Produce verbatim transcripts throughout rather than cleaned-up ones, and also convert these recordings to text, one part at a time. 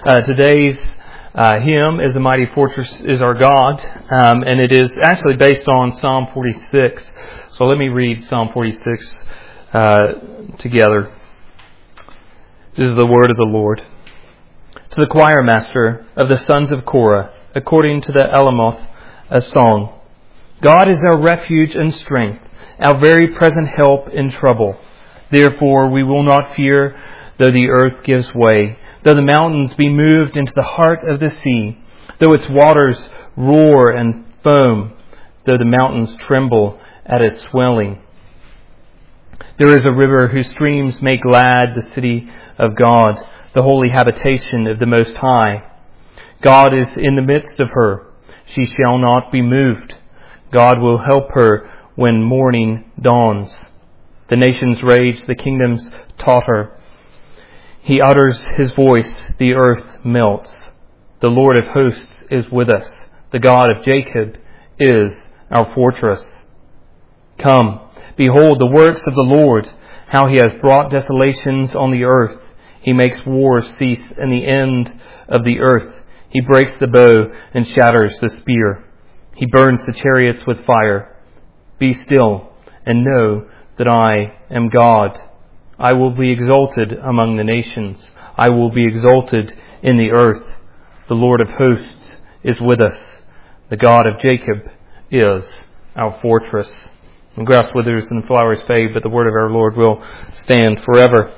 Uh, today's uh, hymn is "A Mighty Fortress is Our God," um, and it is actually based on Psalm forty-six. So let me read Psalm forty-six uh, together. This is the word of the Lord. To the choir master of the sons of Korah, according to the Alamoth, a song. God is our refuge and strength, our very present help in trouble. Therefore we will not fear, though the earth gives way, though the mountains be moved into the heart of the sea, though its waters roar and foam, though the mountains tremble at its swelling. There is a river whose streams make glad the city of God, the holy habitation of the Most High. God is in the midst of her. She shall not be moved. God will help her when morning dawns. The nations rage, the kingdoms totter. He utters his voice, the earth melts. The Lord of hosts is with us. The God of Jacob is our fortress. Come, behold the works of the Lord, how he has brought desolations on the earth. He makes wars cease in the end of the earth. He breaks the bow and shatters the spear. He burns the chariots with fire. Be still and know that I am God. I will be exalted among the nations. I will be exalted in the earth. The Lord of hosts is with us. The God of Jacob is our fortress. And grass withers and flowers fade, but the word of our Lord will stand forever.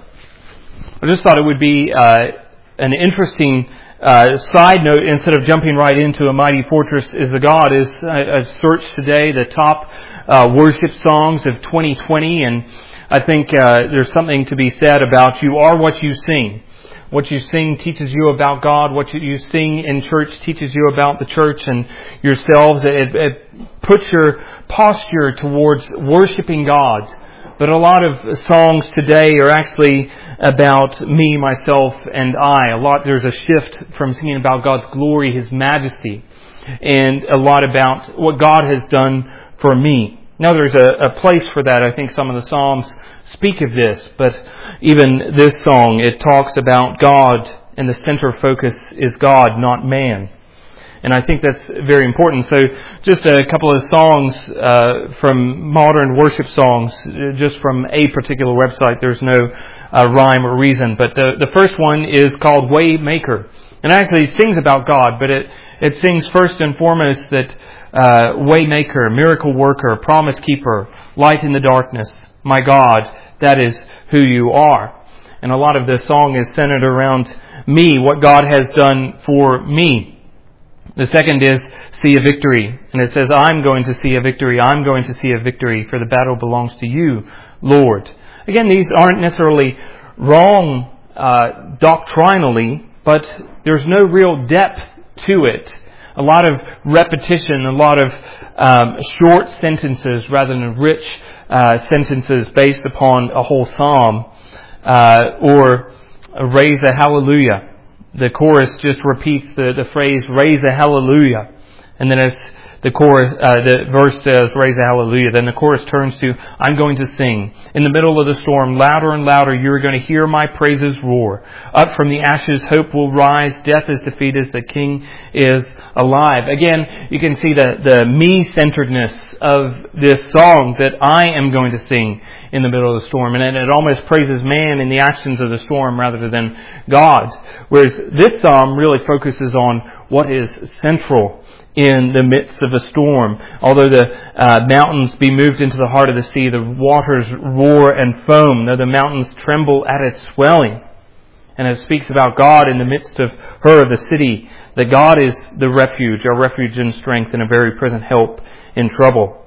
I just thought it would be uh, an interesting uh, side note, instead of jumping right into A Mighty Fortress is the God, is I, I've searched today the top uh, worship songs of twenty twenty, and I think uh, there's something to be said about you are what you sing. What you sing teaches you about God. What you sing in church teaches you about the church and yourselves. It, it puts your posture towards worshiping God. But a lot of songs today are actually about me, myself, and I. A lot, there's a shift from singing about God's glory, His majesty, and a lot about what God has done for me. Now there's a, a place for that. I think some of the Psalms speak of this, but even this song, it talks about God, and the center focus is God, not man. And I think that's very important. So just a couple of songs uh, from modern worship songs, just from a particular website. There's no uh, rhyme or reason. But the, the first one is called Waymaker. And actually it sings about God, but it, it sings first and foremost that uh, Waymaker, miracle worker, promise keeper, light in the darkness, my God, that is who you are. And a lot of this song is centered around me, what God has done for me. The second is see a victory. And it says, I'm going to see a victory. I'm going to see a victory, for the battle belongs to you, Lord. Again, these aren't necessarily wrong uh, doctrinally, but there's no real depth to it. A lot of repetition, a lot of um, short sentences rather than rich uh, sentences based upon a whole psalm, uh, or raise a hallelujah. The chorus just repeats the, the phrase, raise a hallelujah. And then as the chorus, uh, the verse says, raise a hallelujah, then the chorus turns to, I'm going to sing. In the middle of the storm, louder and louder, you're going to hear my praises roar. Up from the ashes, hope will rise. Death is defeated. The King is alive. Again, you can see the, the me-centeredness of this song that I am going to sing in the middle of the storm. And it almost praises man in the actions of the storm rather than God. Whereas this psalm really focuses on what is central in the midst of a storm. Although the uh, mountains be moved into the heart of the sea, the waters roar and foam, though the mountains tremble at its swelling. And it speaks about God in the midst of her, the city, that God is the refuge, our refuge and strength, and a very present help in trouble.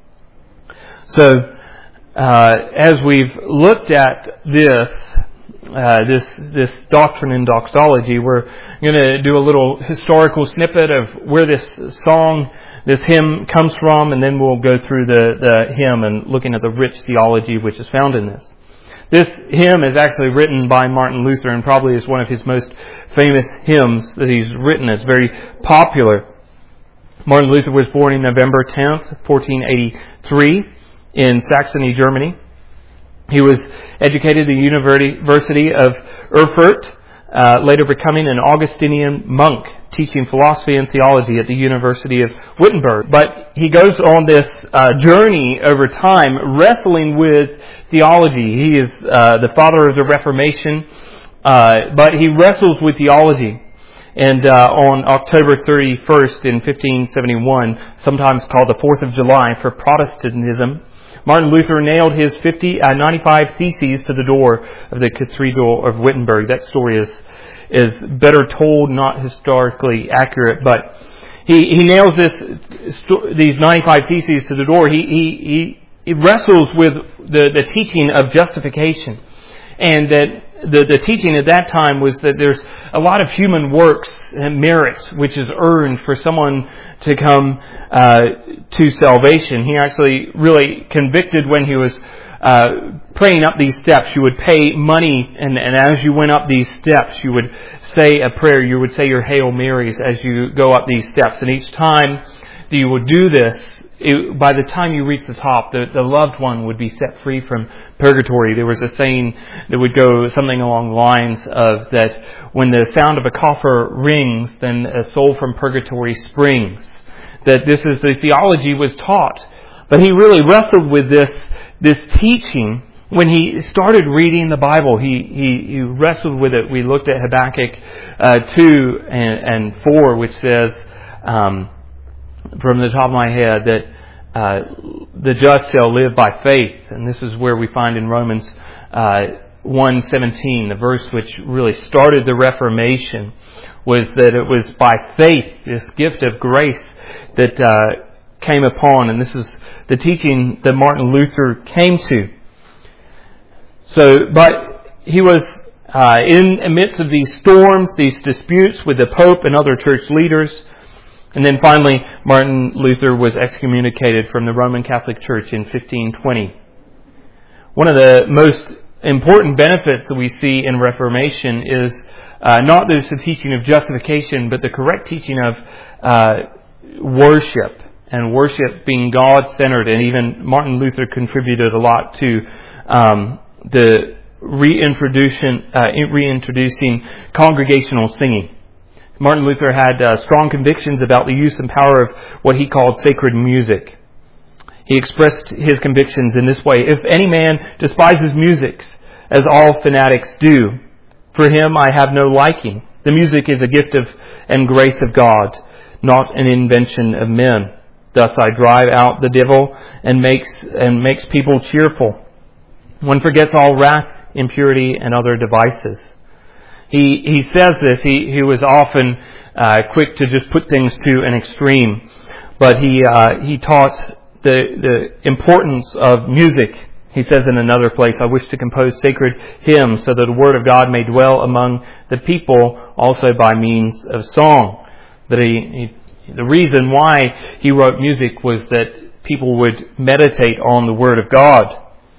So, Uh, as we've looked at this, uh, this, this doctrine and doxology, we're going to do a little historical snippet of where this song, this hymn comes from, and then we'll go through the, the hymn and looking at the rich theology which is found in this. This hymn is actually written by Martin Luther and probably is one of his most famous hymns that he's written. It's very popular. Martin Luther was born in November tenth, fourteen eighty-three. In Saxony, Germany. He was educated at the University of Erfurt, uh, later becoming an Augustinian monk, teaching philosophy and theology at the University of Wittenberg. But he goes on this uh, journey over time, wrestling with theology. He is uh, the father of the Reformation, uh, but he wrestles with theology. And uh, on October thirty-first in fifteen seventy-one, sometimes called the fourth of July for Protestantism, Martin Luther nailed his fifty, uh, ninety-five theses to the door of the Cathedral of Wittenberg. That story is is better told, not historically accurate, but he, he nails this these ninety-five theses to the door. He he he, he wrestles with the, the teaching of justification, and that the, the teaching at that time was that there's a lot of human works and merits which is earned for someone to come uh, to salvation. He actually really convicted when he was uh, praying up these steps. You would pay money, and, and as you went up these steps, you would say a prayer. You would say your Hail Marys as you go up these steps. And each time that you would do this, it, by the time you reach the top, the, the loved one would be set free from purgatory. There was a saying that would go something along the lines of that when the sound of a coffer rings, then a soul from purgatory springs. That this is the theology was taught. But he really wrestled with this, this teaching when he started reading the Bible. He, he, he wrestled with it. We looked at Habakkuk uh, two and, and four, which says, um, from the top of my head, that uh, the just shall live by faith. And this is where we find in Romans uh, one seventeen, the verse which really started the Reformation, was that it was by faith, this gift of grace that uh, came upon. And this is the teaching that Martin Luther came to. So, but he was uh, in the midst of these storms, these disputes with the Pope and other church leaders. And then finally, Martin Luther was excommunicated from the Roman Catholic Church in fifteen twenty. One of the most important benefits that we see in Reformation is uh, not just the teaching of justification, but the correct teaching of uh, worship, and worship being God-centered. And even Martin Luther contributed a lot to um, the reintroducing, uh, reintroducing congregational singing. Martin Luther had uh, strong convictions about the use and power of what he called sacred music. He expressed his convictions in this way: if any man despises music, as all fanatics do, for him I have no liking. The music is a gift of and grace of God, not an invention of men. Thus I drive out the devil and makes and makes people cheerful. One forgets all wrath, impurity, and other devices. He he says this. He he was often uh, quick to just put things to an extreme, but he uh, he taught the the importance of music. He says in another place, "I wish to compose sacred hymns so that the word of God may dwell among the people, also by means of song." That he, he the reason why he wrote music was that people would meditate on the word of God.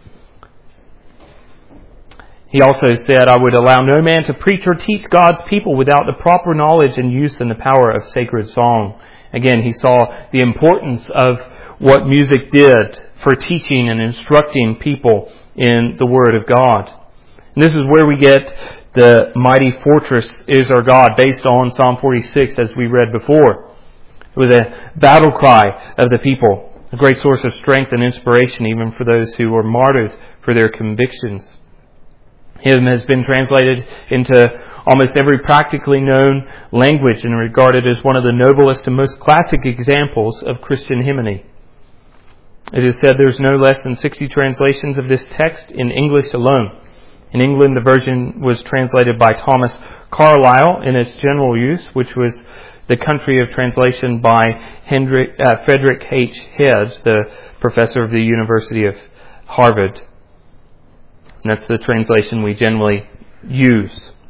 He also said, "I would allow no man to preach or teach God's people without the proper knowledge and use and the power of sacred song." Again, he saw the importance of what music did for teaching and instructing people in the Word of God. And this is where we get the mighty fortress is our God, based on Psalm forty-six, as we read before. It was a battle cry of the people, a great source of strength and inspiration even for those who were martyred for their convictions. Hymn has been translated into almost every practically known language and regarded as one of the noblest and most classic examples of Christian hymny. It is said there's no less than sixty translations of this text in English alone. In England, the version was translated by Thomas Carlyle in its general use, which was the country of translation by Hendrick, uh, Frederick H. Heads, the professor of the University of Harvard. And that's the translation we generally use.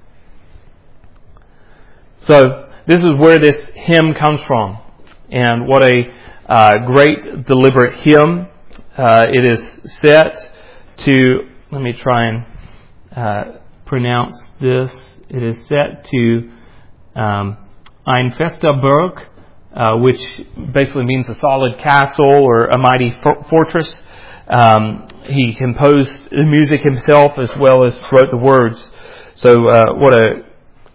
So this is where this hymn comes from. And what a uh, great deliberate hymn. Uh, it is set to, let me try and uh, pronounce this. It is set to um, Ein fester Burg, uh, which basically means a solid castle or a mighty for- fortress. Um, he composed the music himself as well as wrote the words. So uh, what a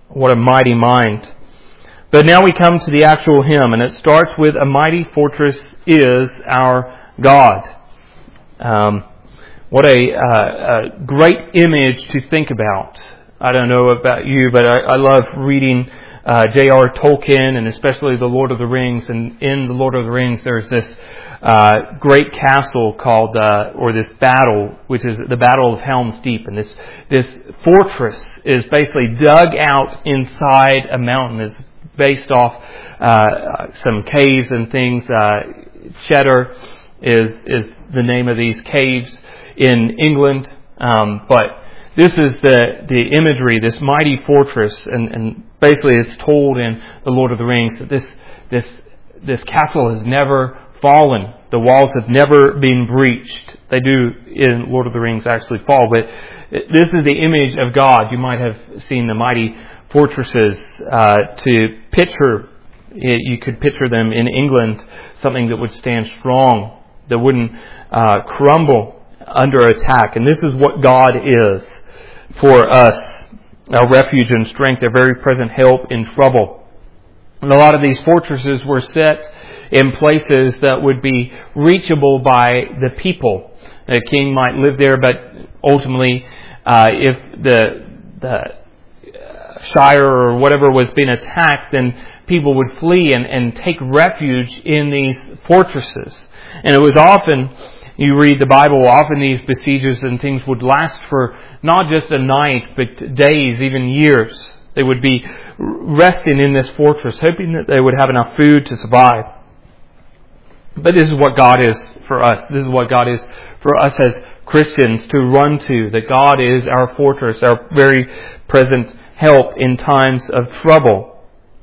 What a mighty mind. But now we come to the actual hymn, and it starts with, "A mighty fortress is our God." Um, what a, uh, a great image to think about. I don't know about you, but I, I love reading uh, J R Tolkien, and especially The Lord of the Rings. And in The Lord of the Rings, there's this uh, great castle called, uh, or this battle, which is the Battle of Helm's Deep. And this this fortress is basically dug out inside a mountain. It's based off uh, some caves and things. Uh, Cheddar is is the name of these caves in England, um, but this is the the imagery, this mighty fortress, and, and basically it's told in The Lord of the Rings that this this this castle has never fallen. The walls have never been breached. They do in Lord of the Rings actually fall, but this is the image of God. You might have seen the mighty fortresses. Uh, to picture, you could picture them in England, something that would stand strong, that wouldn't uh, crumble under attack. And this is what God is for us, our refuge and strength, our very present help in trouble. And a lot of these fortresses were set in places that would be reachable by the people. The king might live there, but ultimately, uh, if the the Shire or whatever was being attacked, then people would flee and, and take refuge in these fortresses. And it was often, you read the Bible, often these besieges and things would last for not just a night, but days, even years. They would be resting in this fortress, hoping that they would have enough food to survive. But this is what God is for us. This is what God is for us as Christians to run to, that God is our fortress, our very present help in times of trouble.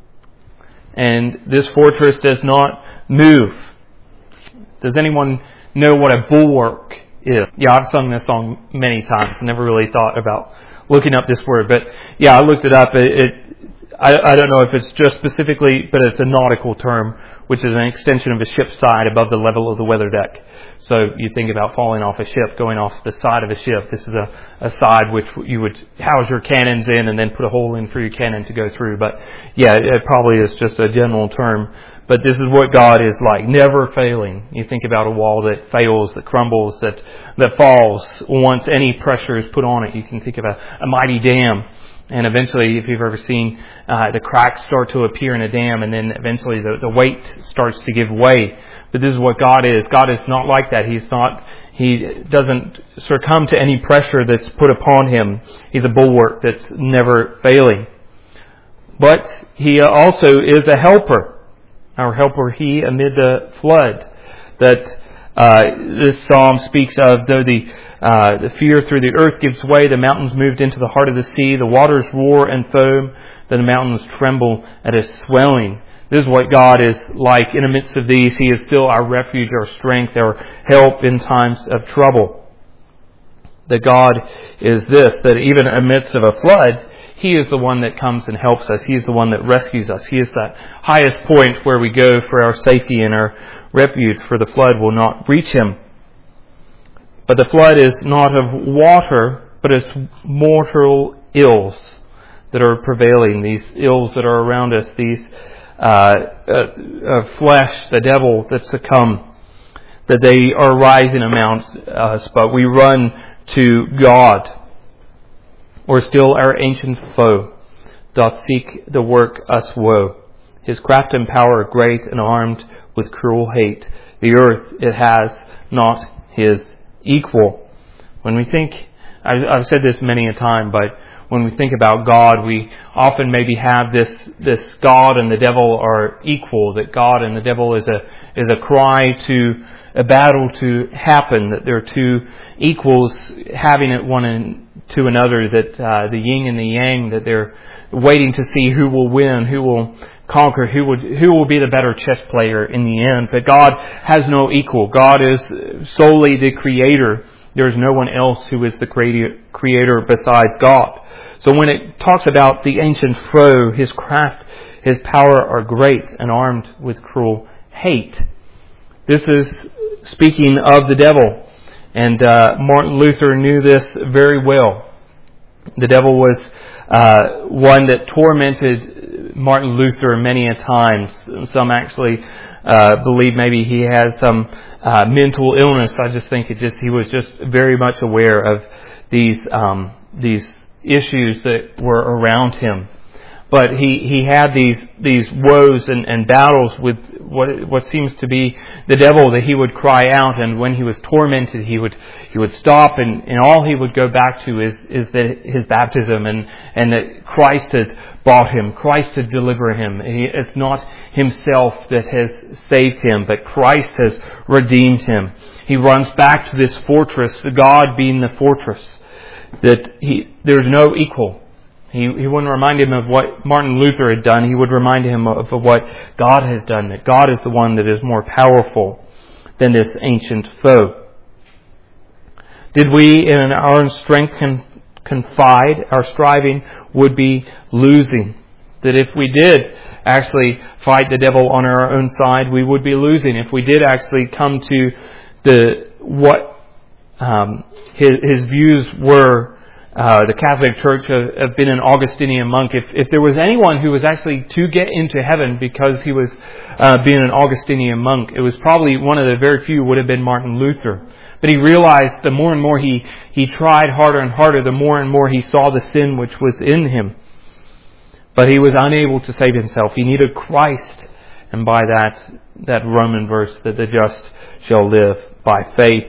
And this fortress does not move. Does anyone know what a bulwark is? Yeah, I've sung this song many times. Never really thought about looking up this word, but yeah, I looked it up. It, it I, I don't know if it's just specifically, but it's a nautical term, which is an extension of a ship's side above the level of the weather deck. So you think about falling off a ship, going off the side of a ship. This is a, a side which you would house your cannons in and then put a hole in for your cannon to go through. But yeah, it probably is just a general term. But this is what God is like, never failing. You think about a wall that fails, that crumbles, that, that falls once any pressure is put on it. You can think of a, a mighty dam. And eventually, if you've ever seen uh, the cracks start to appear in a dam, and then eventually the, the weight starts to give way. But this is what God is. God is not like that. He's not. He doesn't succumb to any pressure that's put upon him. He's a bulwark that's never failing. But he also is a helper. Our helper, he amid the flood. That uh, this psalm speaks of, though the Uh, the fear through the earth gives way, the mountains moved into the heart of the sea, the waters roar and foam, then the mountains tremble at his swelling. This is what God is like in the midst of these. He is still our refuge, our strength, our help in times of trouble. That God is this, that even amidst of a flood, He is the one that comes and helps us. He is the one that rescues us. He is that highest point where we go for our safety and our refuge, for the flood will not reach Him. But the flood is not of water, but it's mortal ills that are prevailing, these ills that are around us, these uh, uh, uh, flesh, the devil that succumb, that they are rising amongst us, but we run to God. Or still our ancient foe doth seek the work us woe. His craft and power great and armed with cruel hate. The earth it has not his equal. When we think, I've said this many a time, but when we think about God, we often maybe have this this God and the devil are equal. That God and the devil is a is a cry to a battle to happen. That they're two equals having it one and to another. That uh, the yin and the yang. That they're waiting to see who will win, who will conquer, who would who will be the better chess player in the end. But God has no equal. God is solely the creator. There is no one else who is the creator besides God. So when it talks about the ancient foe, his craft, his power are great and armed with cruel hate. This is speaking of the devil. And uh, Martin Luther knew this very well. The devil was uh, one that tormented Martin Luther many a times. Some actually uh, believe maybe he has some uh, mental illness. I just think it just he was just very much aware of these um, these issues that were around him. But he, he had these these woes and, and battles with what what seems to be the devil, that he would cry out, and when he was tormented he would he would stop, and, and all he would go back to is is that his baptism, and, and that Christ has bought him, Christ has delivered him. He, it's not himself that has saved him, but Christ has redeemed him. He runs back to this fortress, God being the fortress, that he there's no equal. He, he wouldn't remind him of what Martin Luther had done. He would remind him of, of what God has done, that God is the one that is more powerful than this ancient foe. Did we in our own strength con- confide, our striving would be losing. That if we did actually fight the devil on our own side, we would be losing. If we did actually come to the what um, his, his views were, Uh, the Catholic Church of, of being an Augustinian monk. If, if there was anyone who was actually to get into heaven because he was uh, being an Augustinian monk, it was probably one of the very few would have been Martin Luther. But he realized the more and more he, he tried harder and harder, the more and more he saw the sin which was in him. But he was unable to save himself. He needed Christ. And by that, that Roman verse, that the just shall live by faith.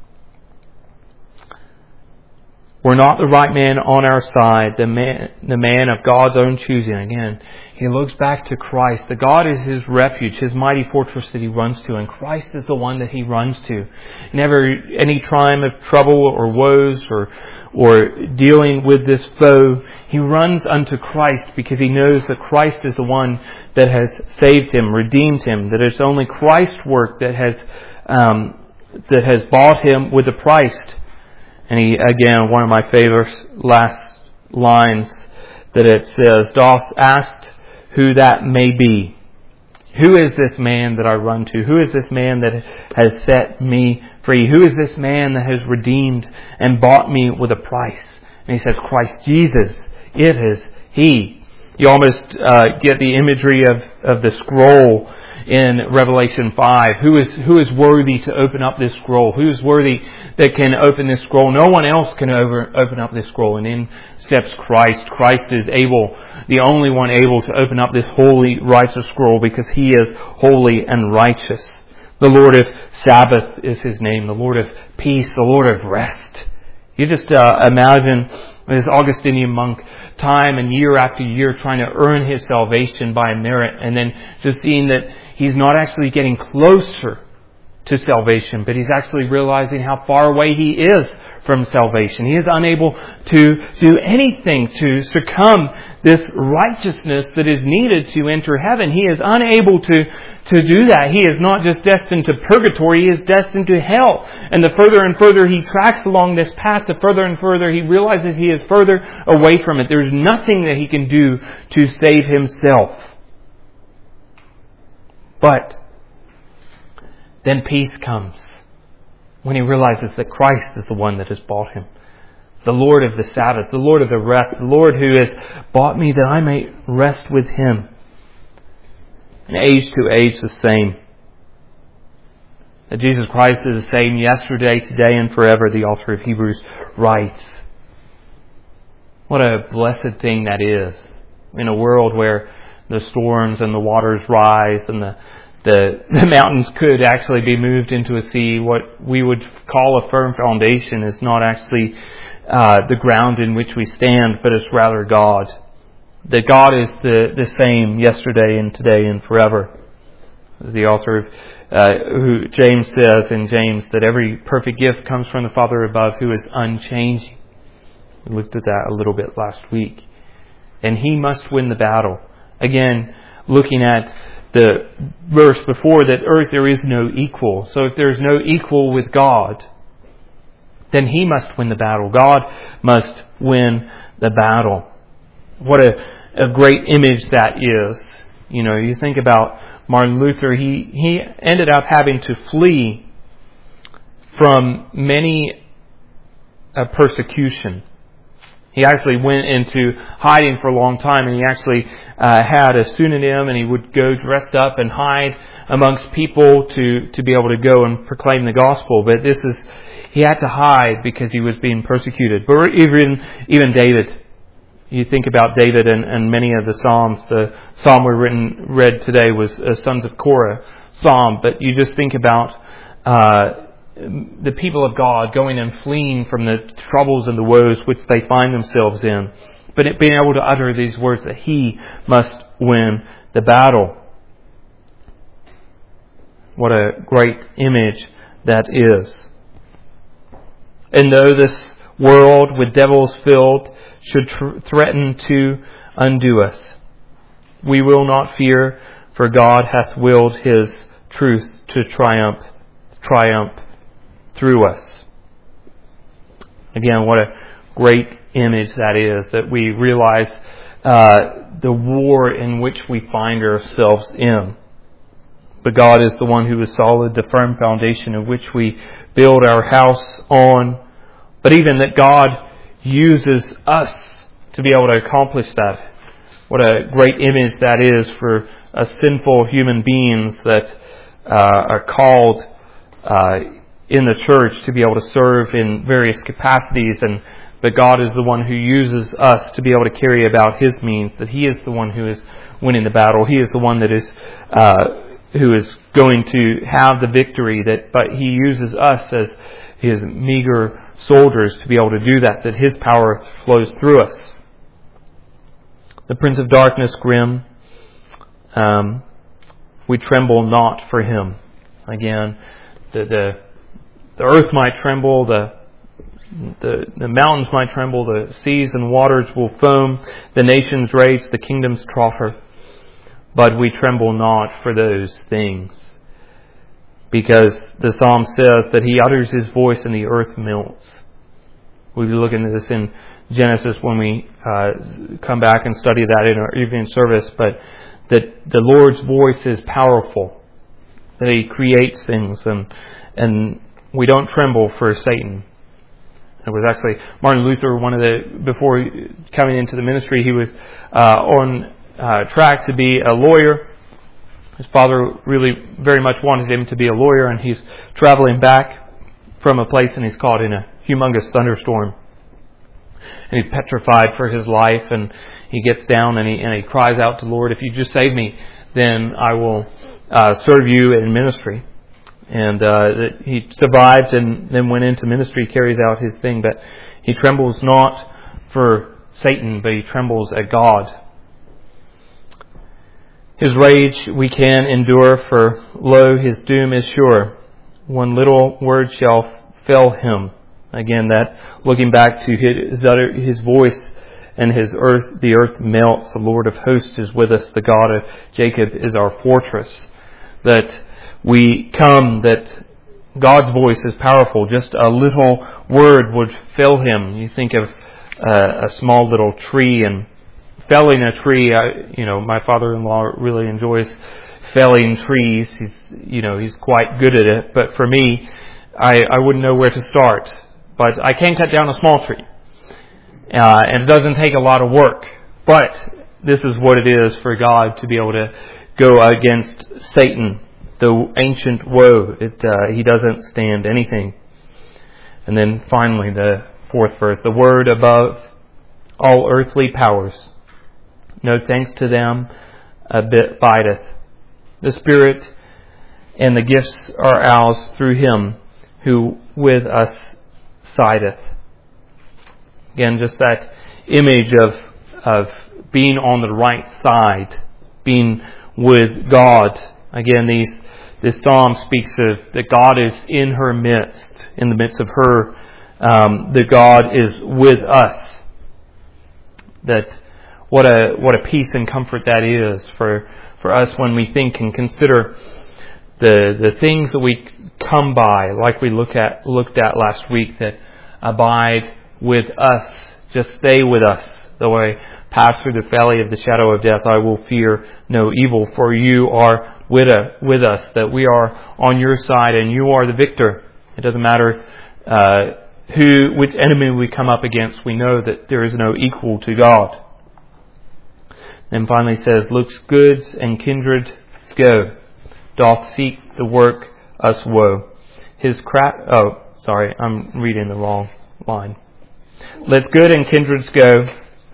We're not the right man on our side, the man, the man of God's own choosing. Again, he looks back to Christ. The God is his refuge, his mighty fortress that he runs to, and Christ is the one that he runs to. Never any time of trouble or woes or or dealing with this foe, he runs unto Christ because he knows that Christ is the one that has saved him, redeemed him. That it's only Christ's work that has um, that has bought him with a price. And he, again, one of my favorite last lines, that it says, "Dost ask who that may be? Who is this man that I run to? Who is this man that has set me free? Who is this man that has redeemed and bought me with a price?" And he says, "Christ Jesus, it is He." You almost uh, get the imagery of, of the scroll in Revelation five. Who is who is worthy to open up this scroll? Who is worthy that can open this scroll? No one else can over, open up this scroll. And in steps Christ. Christ is able, the only one able to open up this holy, righteous scroll, because He is holy and righteous. The Lord of Sabbath is His name. The Lord of peace. The Lord of rest. You just uh, imagine this Augustinian monk, time and year after year, trying to earn his salvation by merit, and then just seeing that he's not actually getting closer to salvation, but he's actually realizing how far away he is from salvation. He is unable to do anything to succumb this righteousness that is needed to enter heaven. He is unable to, to do that. He is not just destined to purgatory, he is destined to hell. And the further and further he tracks along this path, the further and further he realizes he is further away from it. There's nothing that he can do to save himself. But then peace comes when he realizes that Christ is the one that has bought him. The Lord of the Sabbath, the Lord of the rest, the Lord who has bought me that I may rest with Him. And age to age the same. That Jesus Christ is the same yesterday, today, and forever, the author of Hebrews writes. What a blessed thing that is. In a world where the storms and the waters rise and the The, the mountains could actually be moved into a sea. What we would call a firm foundation is not actually uh, the ground in which we stand, but it's rather God. That God is the, the same yesterday and today and forever. As the author of uh, who James says in James, that every perfect gift comes from the Father above, who is unchanging. We looked at that a little bit last week. And He must win the battle. Again, looking at the verse before, that earth there is no equal. So if there is no equal with God, then He must win the battle. God must win the battle. What a, a great image that is. You know, you think about Martin Luther, he, he ended up having to flee from many uh, persecution. He actually went into hiding for a long time, and he actually uh, had a pseudonym, and he would go dressed up and hide amongst people to, to be able to go and proclaim the gospel. But this is, he had to hide because he was being persecuted. But even, even David, you think about David and, and many of the Psalms. The Psalm we written, read today was a Sons of Korah Psalm. But you just think about uh, the people of God going and fleeing from the troubles and the woes which they find themselves in. But it, being able to utter these words that He must win the battle. What a great image that is. And though this world with devils filled should tr- threaten to undo us, we will not fear, for God hath willed His truth to triumph, triumph through us. Again, what a great image that is, that we realize uh, the war in which we find ourselves in. But God is the one who is solid, the firm foundation of which we build our house on. But even that God uses us to be able to accomplish that. What a great image that is for us sinful human beings that uh, are called uh, in the church to be able to serve in various capacities, and but God is the one who uses us to be able to carry about His means, that He is the one who is winning the battle. He is the one that is uh, who is going to have the victory, that but He uses us as His meager soldiers to be able to do that, that His power flows through us. The Prince of Darkness, grim, um, we tremble not for him. Again, the, the the earth might tremble, the, the the mountains might tremble, the seas and waters will foam, the nations rage, the kingdoms totter. But we tremble not for those things, because the Psalm says that He utters His voice and the earth melts. We'll be looking at this in Genesis when we uh, come back and study that in our evening service. But that the Lord's voice is powerful, that He creates things, and and we don't tremble for Satan. It was actually Martin Luther, one of the, before coming into the ministry, he was uh, on uh, track to be a lawyer. His father really very much wanted him to be a lawyer, and he's traveling back from a place and he's caught in a humongous thunderstorm. And he's petrified for his life, and he gets down and he, and he cries out to the Lord, if you just save me, then I will uh, serve you in ministry. And uh, he survived and then went into ministry, carries out his thing. But he trembles not for Satan, but he trembles at God. His rage we can endure, for lo, his doom is sure. One little word shall fell him. Again, that looking back to his utter, his voice and his earth, the earth melts. The Lord of hosts is with us. The God of Jacob is our fortress. That we come, that God's voice is powerful. Just a little word would fell him. You think of uh, a small little tree, and felling a tree. I, you know, my father-in-law really enjoys felling trees. He's, you know, he's quite good at it. But for me, I, I wouldn't know where to start. But I can cut down a small tree, uh, and it doesn't take a lot of work. But this is what it is for God to be able to go against Satan, the ancient woe. It, uh, he doesn't stand anything. And then finally, the fourth verse, the word above all earthly powers, no thanks to them abideth. The Spirit and the gifts are ours through Him who with us sideth. Again, just that image of of being on the right side, being with God. Again, these this psalm speaks of that God is in her midst, in the midst of her, um, that God is with us. That what a what a peace and comfort that is for for us when we think and consider the the things that we come by, like we look at looked at last week, that abide with us, just stay with us. Though I pass through the valley of the shadow of death, I will fear no evil, for you are with us, with us, that we are on your side and you are the victor. It doesn't matter uh, who, which enemy we come up against, we know that there is no equal to God. And finally says, looks goods and kindred go, doth seek the work us woe. His craft, oh, sorry, I'm reading the wrong line. Let's good and kindreds go,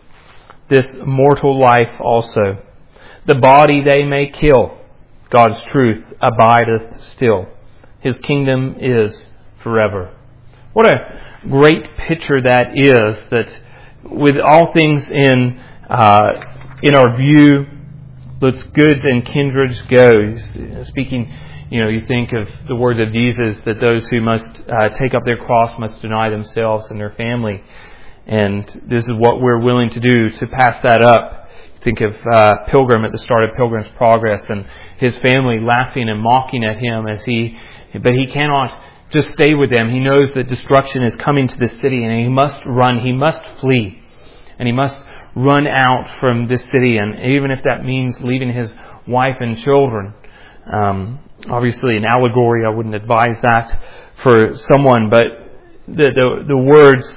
this mortal life also. The body they may kill, God's truth abideth still. His kingdom is forever. What a great picture that is, that with all things in uh, in our view, let's goods and kindreds go. Speaking, you know, you think of the words of Jesus, that those who must uh, take up their cross must deny themselves and their family. And this is what we're willing to do to pass that up. Think of uh, Pilgrim at the start of Pilgrim's Progress and his family laughing and mocking at him as he, but he cannot just stay with them. He knows that destruction is coming to this city and he must run, he must flee. And he must run out from this city, and even if that means leaving his wife and children. Um, obviously an allegory, I wouldn't advise that for someone, but the, the, the words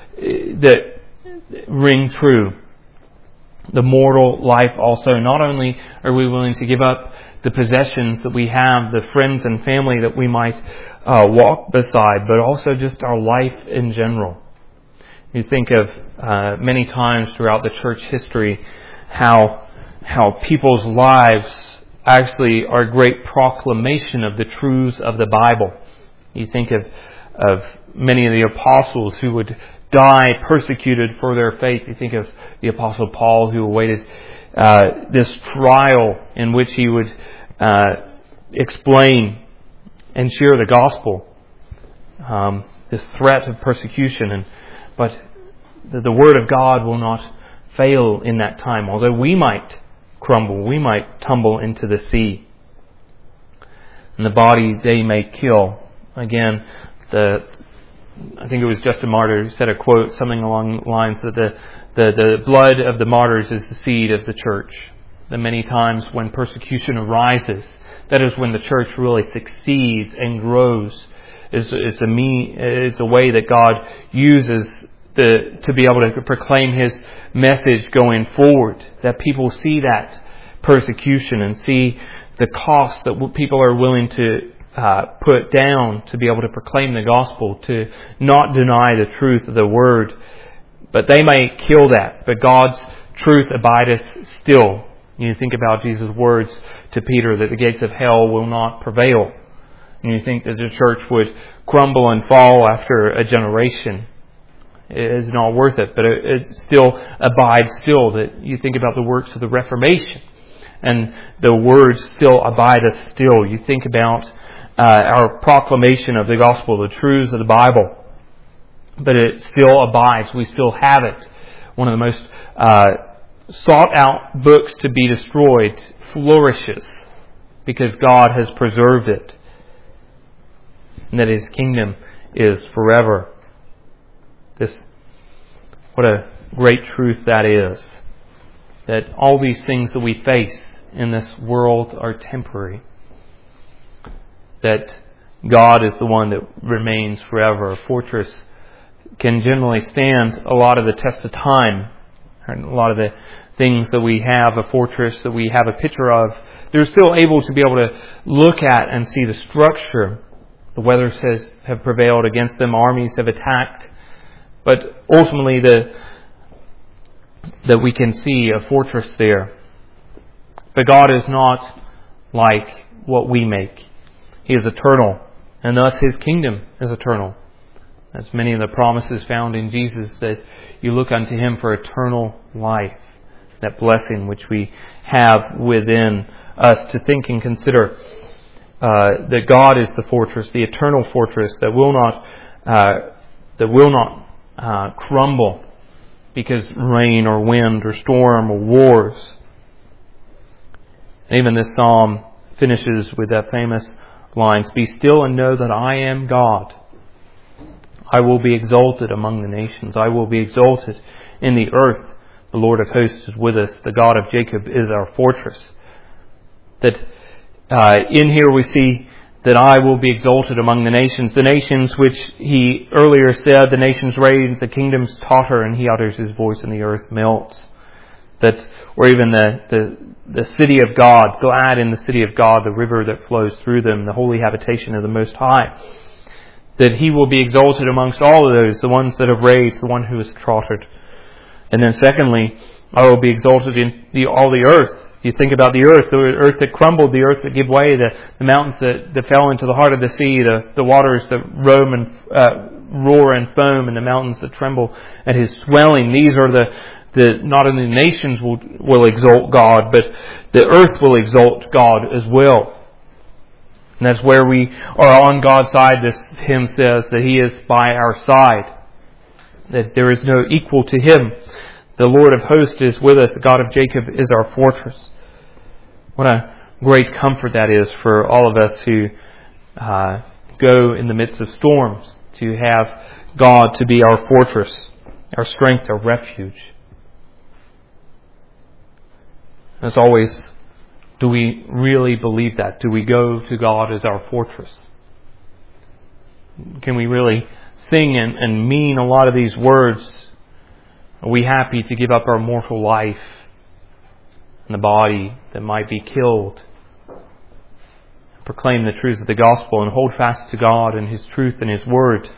that ring true. The mortal life also. Not only are we willing to give up the possessions that we have, the friends and family that we might uh, walk beside, but also just our life in general. You think of uh, many times throughout the church history how how people's lives actually are a great proclamation of the truths of the Bible. You think of of many of the apostles who would die persecuted for their faith. You think of the Apostle Paul, who awaited uh, this trial in which he would uh, explain and share the gospel. Um, this threat of persecution, and but the, the Word of God will not fail in that time. Although we might crumble, we might tumble into the sea. And the body they may kill. Again, the I think it was Justin Martyr who said a quote, something along the lines that the, the, the blood of the martyrs is the seed of the church. That many times when persecution arises, that is when the church really succeeds and grows. It's, it's, a, me, it's a way that God uses the, to be able to proclaim His message going forward. That people see that persecution and see the cost that people are willing to Uh, put down to be able to proclaim the gospel, to not deny the truth of the word. But they may kill that, but God's truth abideth still. You think about Jesus' words to Peter that the gates of hell will not prevail. And you think that the church would crumble and fall after a generation. It is not worth it, but it, it still abides still. That you think about the works of the Reformation, and the words still abideth still. You think about Uh, our proclamation of the gospel, the truths of the Bible. But it still abides. We still have it. One of the most uh, sought out books to be destroyed flourishes because God has preserved it. And that His kingdom is forever. This, what a great truth that is. That all these things that we face in this world are temporary. That God is the one that remains forever. A fortress can generally stand a lot of the test of time. And a lot of the things that we have, a fortress that we have a picture of, they're still able to be able to look at and see the structure. The weather says have prevailed against them. Armies have attacked. But ultimately the that we can see a fortress there. But God is not like what we make. He is eternal, and thus His kingdom is eternal. That's many of the promises found in Jesus, that you look unto Him for eternal life. That blessing which we have within us to think and consider uh, that God is the fortress, the eternal fortress that will not uh, that will not uh, crumble because rain or wind or storm or wars. And even this psalm finishes with that famous lines, "Be still and know that I am God. I will be exalted among the nations. I will be exalted in the earth. The Lord of hosts is with us. The God of Jacob is our fortress." That uh, in here we see that I will be exalted among the nations. The nations which he earlier said, the nations rage, the kingdoms totter, and he utters his voice and the earth melts. That, or even the, the, the city of God, glad in the city of God, the river that flows through them, the holy habitation of the Most High. That he will be exalted amongst all of those, the ones that have raged, the one who is tottered. And then secondly, I will be exalted in the, all the earth. You think about the earth, the earth that crumbled, the earth that gave way, the, the mountains that, that fell into the heart of the sea, the, the waters that roam and uh, roar and foam, and the mountains that tremble at his swelling. These are the, the not only the nations will, will exalt God, but the earth will exalt God as well. And that's where we are on God's side. This hymn says that He is by our side, that there is no equal to Him. The Lord of hosts is with us. The God of Jacob is our fortress. What a great comfort that is for all of us who uh, go in the midst of storms, to have God to be our fortress, our strength, our refuge. As always, do we really believe that? Do we go to God as our fortress? Can we really sing and, and mean a lot of these words? Are we happy to give up our mortal life and the body that might be killed, proclaim the truths of the gospel, and hold fast to God and His truth and His word?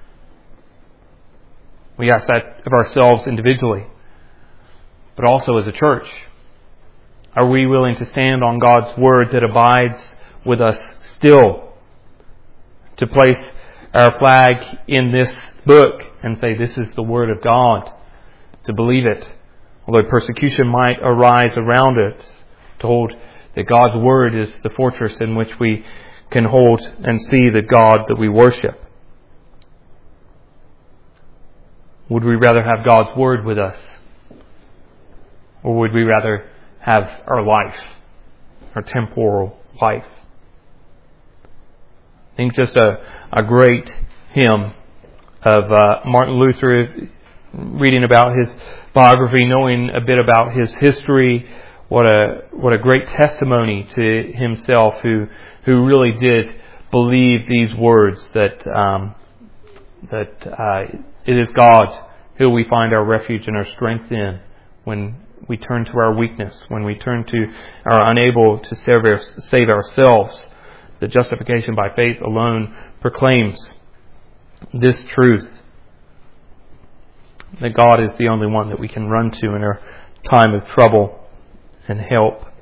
We ask that of ourselves individually, but also as a church. Are we willing to stand on God's word that abides with us still? To place our flag in this book and say, this is the word of God. To believe it, although persecution might arise around it. To hold that God's word is the fortress in which we can hold and see the God that we worship. Would we rather have God's word with us? Or would we rather have our life, our temporal life? I think just a, a great hymn of uh, Martin Luther, reading about his biography, knowing a bit about his history. What a what a great testimony to himself, who who really did believe these words, that um, that uh, it is God who we find our refuge and our strength in when we turn to our weakness, when we turn to our unable to save, our, save ourselves. The justification by faith alone proclaims this truth, that God is the only one that we can run to in our time of trouble and help.